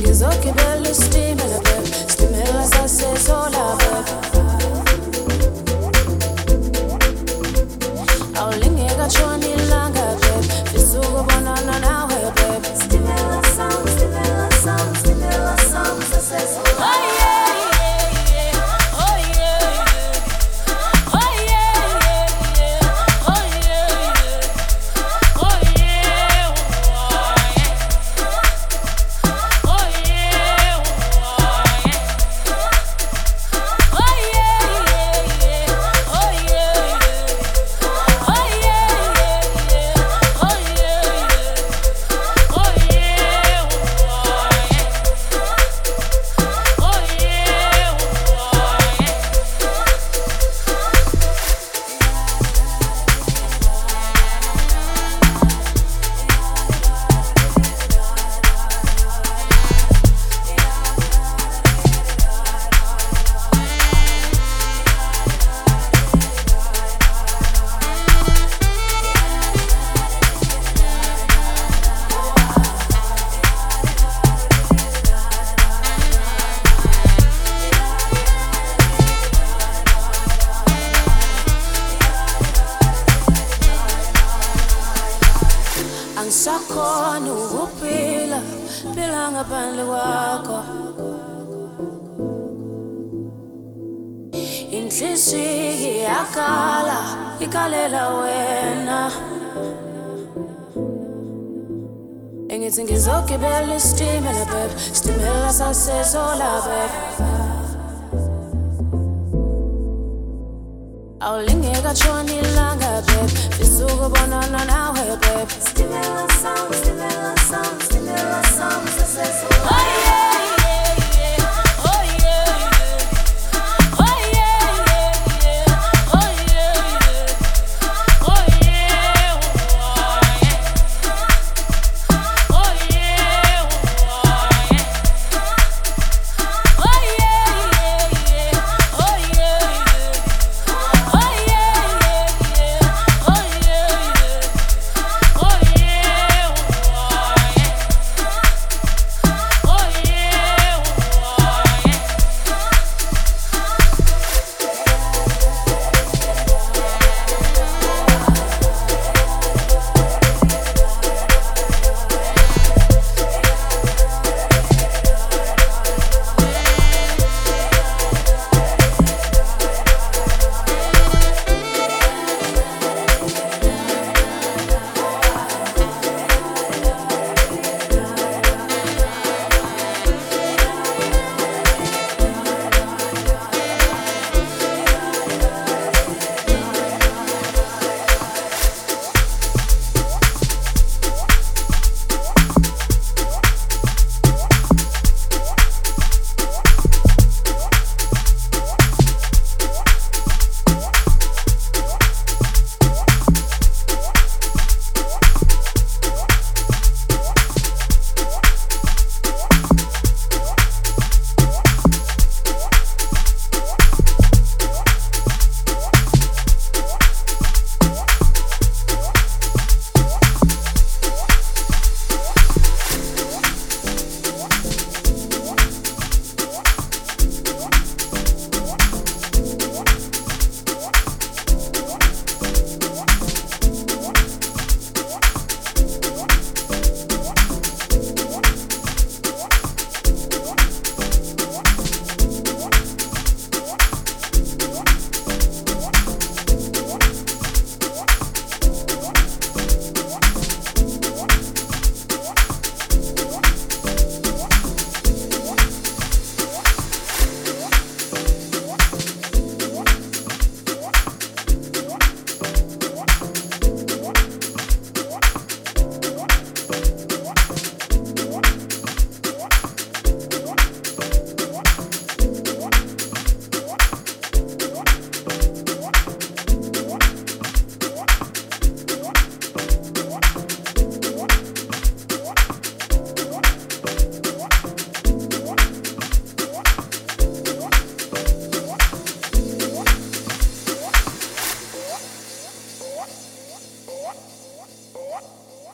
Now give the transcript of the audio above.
ngizogibela isitimela babe, isitimela sasezola babe. Awulingeka tshona ilanga babe, fisa ukubonana nawe babe. Isitimela sami, isitimela sami, isitimela sami sasezola. Oh yeah, yeah, yeah. Oh yeah, yeah. Oh yeah, yeah, yeah. Oh yeah, yeah. Oh yeah, oh yeah. Oh yeah, yeah. Oh yeah, yeah. Oh yeah, yeah. Oh yeah, yeah. Oh yeah, angisakhona ukuphila, phila ngaphandle kwakho. Inhliziyo iyakhala, ikhalela wena. Engithi ngizogibela isitimela babe, isitimela sasezola babe. Awulingeka tshona ilanga babe, fisa ukubonana nawe babe. Isitimela sami, isitimela sami, isitimela sami sasezola.